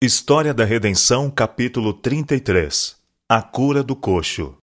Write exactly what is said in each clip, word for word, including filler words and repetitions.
História da Redenção, capítulo trinta e três. A cura do coxo.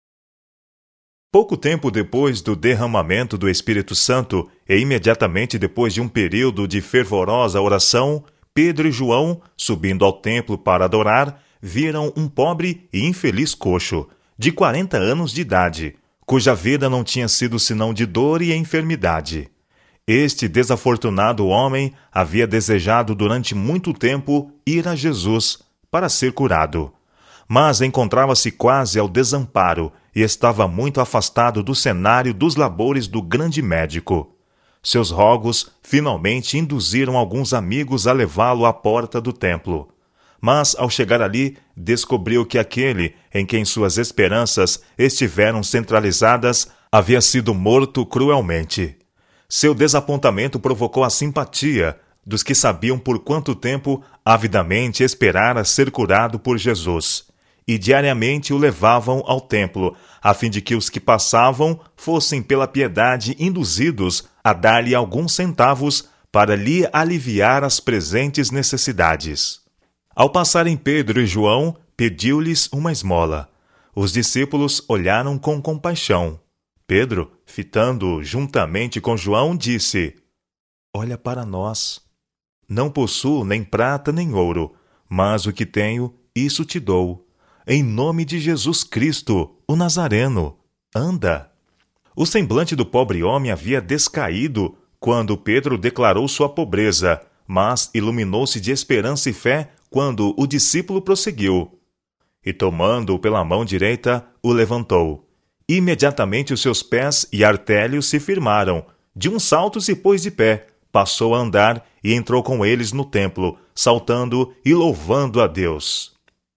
Pouco tempo depois do derramamento do Espírito Santo e imediatamente depois de um período de fervorosa oração, Pedro e João, subindo ao templo para adorar, viram um pobre e infeliz coxo, de quarenta anos de idade, cuja vida não tinha sido senão de dor e enfermidade. Este desafortunado homem havia desejado durante muito tempo ir a Jesus para ser curado, mas encontrava-se quase ao desamparo e estava muito afastado do cenário dos labores do grande médico. Seus rogos finalmente induziram alguns amigos a levá-lo à porta do templo. Mas, ao chegar ali, descobriu que aquele em quem suas esperanças estiveram centralizadas havia sido morto cruelmente. Seu desapontamento provocou a simpatia dos que sabiam por quanto tempo avidamente esperara ser curado por Jesus, e diariamente o levavam ao templo, a fim de que os que passavam fossem pela piedade induzidos a dar-lhe alguns centavos para lhe aliviar as presentes necessidades. Ao passarem Pedro e João, pediu-lhes uma esmola. Os discípulos olharam com compaixão. Pedro, fitando juntamente com João, disse: "Olha para nós. Não possuo nem prata nem ouro, mas o que tenho, isso te dou. Em nome de Jesus Cristo, o Nazareno, anda." O semblante do pobre homem havia descaído quando Pedro declarou sua pobreza, mas iluminou-se de esperança e fé quando o discípulo prosseguiu. E tomando-o pela mão direita, o levantou. Imediatamente os seus pés e artélios se firmaram. De um salto se pôs de pé, passou a andar e entrou com eles no templo, saltando e louvando a Deus.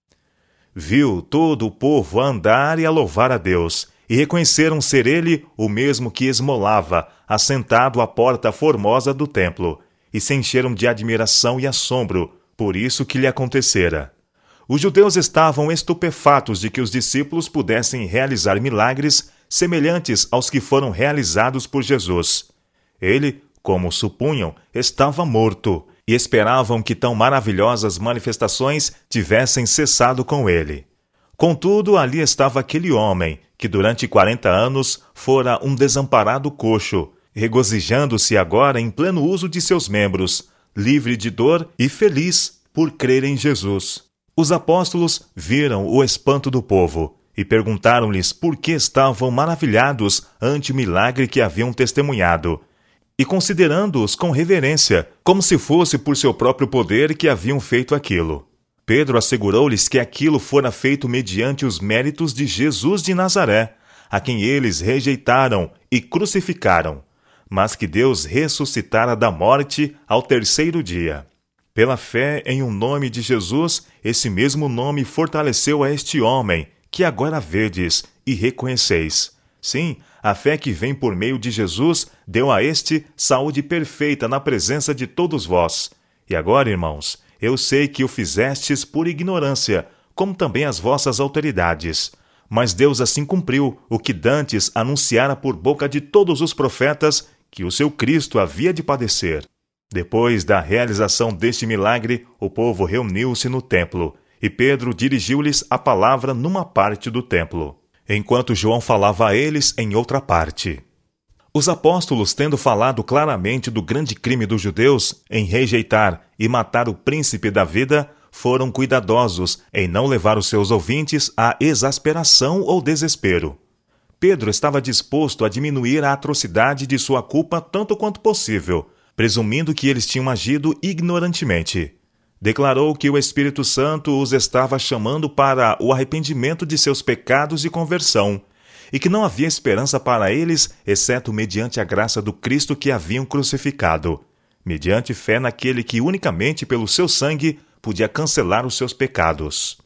Viu todo o povo a andar e a louvar a Deus, e reconheceram ser ele o mesmo que esmolava, assentado à porta formosa do templo, e se encheram de admiração e assombro por isso que lhe acontecera. Os judeus estavam estupefatos de que os discípulos pudessem realizar milagres semelhantes aos que foram realizados por Jesus. Ele, como supunham, estava morto, e esperavam que tão maravilhosas manifestações tivessem cessado com ele. Contudo, ali estava aquele homem, que durante quarenta anos fora um desamparado coxo, regozijando-se agora em pleno uso de seus membros, livre de dor e feliz por crer em Jesus. Os apóstolos viram o espanto do povo e perguntaram-lhes por que estavam maravilhados ante o milagre que haviam testemunhado, e considerando-os com reverência, como se fosse por seu próprio poder que haviam feito aquilo. Pedro assegurou-lhes que aquilo fora feito mediante os méritos de Jesus de Nazaré, a quem eles rejeitaram e crucificaram, mas que Deus ressuscitara da morte ao terceiro dia. Pela fé em um nome de Jesus, esse mesmo nome fortaleceu a este homem, que agora vedes e reconheceis. Sim, a fé que vem por meio de Jesus deu a este saúde perfeita na presença de todos vós. E agora, irmãos, eu sei que o fizestes por ignorância, como também as vossas autoridades. Mas Deus assim cumpriu o que dantes anunciara por boca de todos os profetas, que o seu Cristo havia de padecer. Depois da realização deste milagre, o povo reuniu-se no templo, e Pedro dirigiu-lhes a palavra numa parte do templo, enquanto João falava a eles em outra parte. Os apóstolos, tendo falado claramente do grande crime dos judeus em rejeitar e matar o príncipe da vida, foram cuidadosos em não levar os seus ouvintes à exasperação ou desespero. Pedro estava disposto a diminuir a atrocidade de sua culpa tanto quanto possível, presumindo que eles tinham agido ignorantemente. Declarou que o Espírito Santo os estava chamando para o arrependimento de seus pecados e conversão, e que não havia esperança para eles, exceto mediante a graça do Cristo que haviam crucificado, mediante fé naquele que unicamente pelo seu sangue podia cancelar os seus pecados.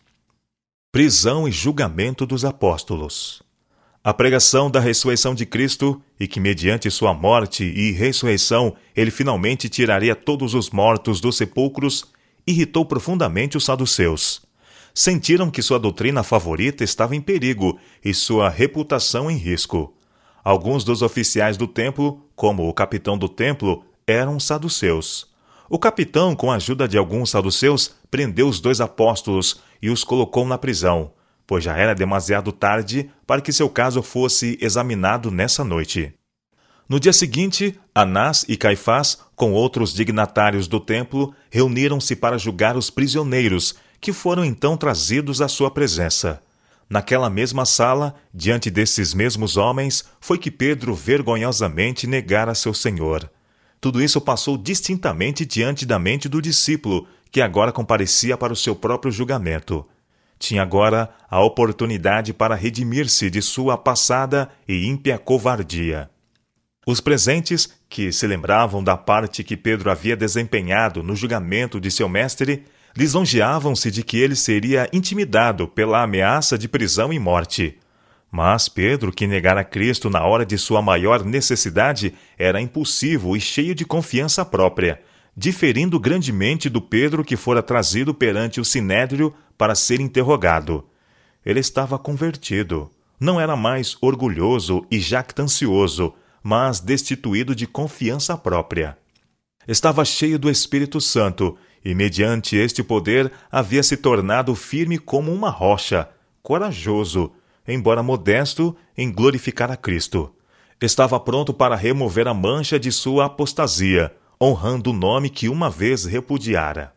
Prisão e julgamento dos apóstolos. A pregação da ressurreição de Cristo, e que mediante sua morte e ressurreição ele finalmente tiraria todos os mortos dos sepulcros, irritou profundamente os saduceus. Sentiram que sua doutrina favorita estava em perigo e sua reputação em risco. Alguns dos oficiais do templo, como o capitão do templo, eram saduceus. O capitão, com a ajuda de alguns saduceus, prendeu os dois apóstolos e os colocou na prisão, pois já era demasiado tarde para que seu caso fosse examinado nessa noite. No dia seguinte, Anás e Caifás, com outros dignatários do templo, reuniram-se para julgar os prisioneiros, que foram então trazidos à sua presença. Naquela mesma sala, diante desses mesmos homens, foi que Pedro vergonhosamente negara seu Senhor. Tudo isso passou distintamente diante da mente do discípulo, que agora comparecia para o seu próprio julgamento. Tinha agora a oportunidade para redimir-se de sua passada e ímpia covardia. Os presentes, que se lembravam da parte que Pedro havia desempenhado no julgamento de seu mestre, lisonjeavam-se de que ele seria intimidado pela ameaça de prisão e morte. Mas Pedro, que negara Cristo na hora de sua maior necessidade, era impulsivo e cheio de confiança própria, diferindo grandemente do Pedro que fora trazido perante o sinédrio para ser interrogado. Ele estava convertido. Não era mais orgulhoso e jactancioso, mas destituído de confiança própria. Estava cheio do Espírito Santo, e mediante este poder havia se tornado firme como uma rocha, corajoso, embora modesto, em glorificar a Cristo. Estava pronto para remover a mancha de sua apostasia, honrando o nome que uma vez repudiara.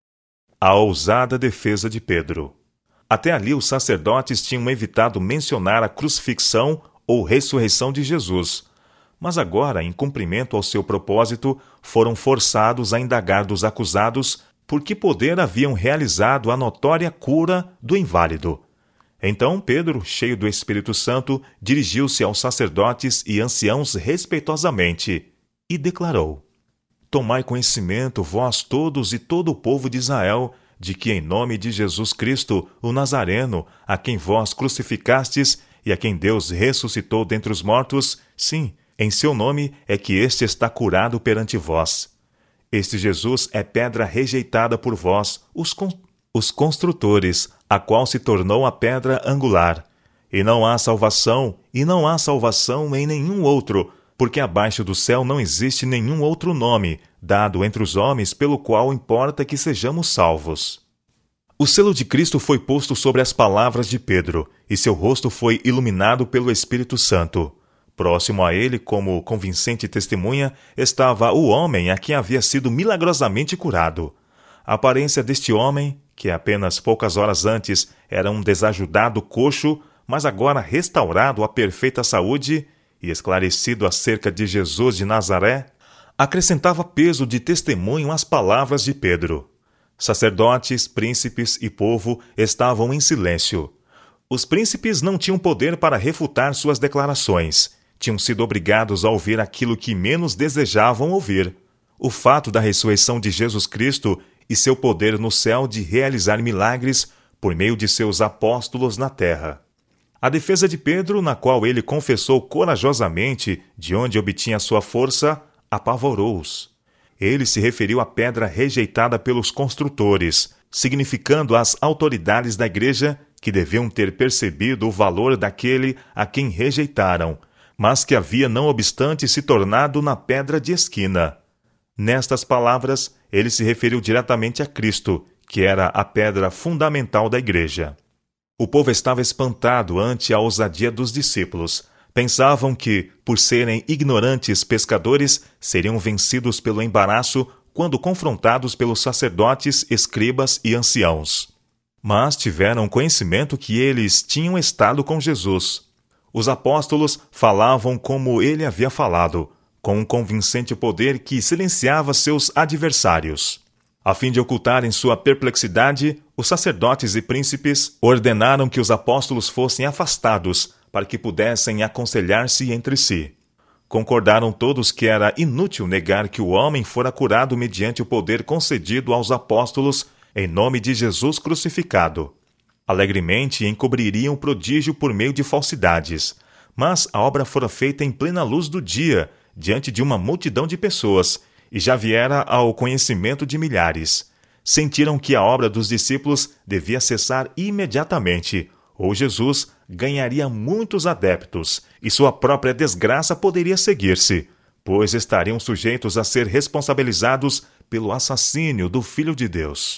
A ousada defesa de Pedro. Até ali os sacerdotes tinham evitado mencionar a crucifixão ou ressurreição de Jesus, mas agora, em cumprimento ao seu propósito, foram forçados a indagar dos acusados por que poder haviam realizado a notória cura do inválido. Então Pedro, cheio do Espírito Santo, dirigiu-se aos sacerdotes e anciãos respeitosamente e declarou: Tomai conhecimento, vós todos e todo o povo de Israel, de que em nome de Jesus Cristo, o Nazareno, a quem vós crucificastes e a quem Deus ressuscitou dentre os mortos, sim, em seu nome é que este está curado perante vós. Este Jesus é pedra rejeitada por vós, os, con- os construtores, a qual se tornou a pedra angular. E não há salvação, e não há salvação em nenhum outro, porque abaixo do céu não existe nenhum outro nome, dado entre os homens, pelo qual importa que sejamos salvos. O selo de Cristo foi posto sobre as palavras de Pedro, e seu rosto foi iluminado pelo Espírito Santo. Próximo a ele, como convincente testemunha, estava o homem a quem havia sido milagrosamente curado. A aparência deste homem, que apenas poucas horas antes era um desajudado coxo, mas agora restaurado à perfeita saúde e esclarecido acerca de Jesus de Nazaré, acrescentava peso de testemunho às palavras de Pedro. Sacerdotes, príncipes e povo estavam em silêncio. Os príncipes não tinham poder para refutar suas declarações. Tinham sido obrigados a ouvir aquilo que menos desejavam ouvir: o fato da ressurreição de Jesus Cristo e seu poder no céu de realizar milagres por meio de seus apóstolos na terra. A defesa de Pedro, na qual ele confessou corajosamente de onde obtinha sua força, apavorou-os. Ele se referiu à pedra rejeitada pelos construtores, significando às autoridades da igreja que deviam ter percebido o valor daquele a quem rejeitaram, mas que havia não obstante se tornado na pedra de esquina. Nestas palavras, ele se referiu diretamente a Cristo, que era a pedra fundamental da igreja. O povo estava espantado ante a ousadia dos discípulos. Pensavam que, por serem ignorantes pescadores, seriam vencidos pelo embaraço quando confrontados pelos sacerdotes, escribas e anciãos. Mas tiveram conhecimento que eles tinham estado com Jesus. Os apóstolos falavam como ele havia falado, com um convincente poder que silenciava seus adversários. A fim de ocultarem sua perplexidade, os sacerdotes e príncipes ordenaram que os apóstolos fossem afastados para que pudessem aconselhar-se entre si. Concordaram todos que era inútil negar que o homem fora curado mediante o poder concedido aos apóstolos em nome de Jesus crucificado. Alegremente encobririam o prodígio por meio de falsidades, mas a obra fora feita em plena luz do dia, diante de uma multidão de pessoas, e já viera ao conhecimento de milhares. Sentiram que a obra dos discípulos devia cessar imediatamente, ou Jesus ganharia muitos adeptos, e sua própria desgraça poderia seguir-se, pois estariam sujeitos a ser responsabilizados pelo assassínio do Filho de Deus.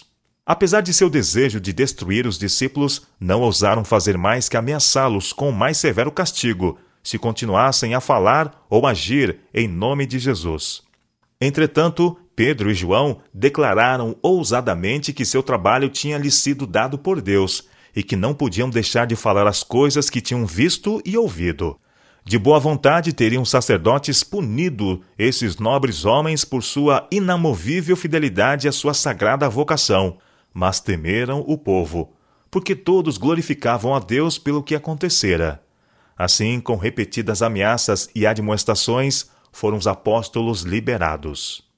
Apesar de seu desejo de destruir os discípulos, não ousaram fazer mais que ameaçá-los com mais severo castigo, se continuassem a falar ou agir em nome de Jesus. Entretanto, Pedro e João declararam ousadamente que seu trabalho tinha lhes sido dado por Deus e que não podiam deixar de falar as coisas que tinham visto e ouvido. De boa vontade teriam os sacerdotes punido esses nobres homens por sua inamovível fidelidade à sua sagrada vocação, mas temeram o povo, porque todos glorificavam a Deus pelo que acontecera. Assim, com repetidas ameaças e admoestações, foram os apóstolos liberados.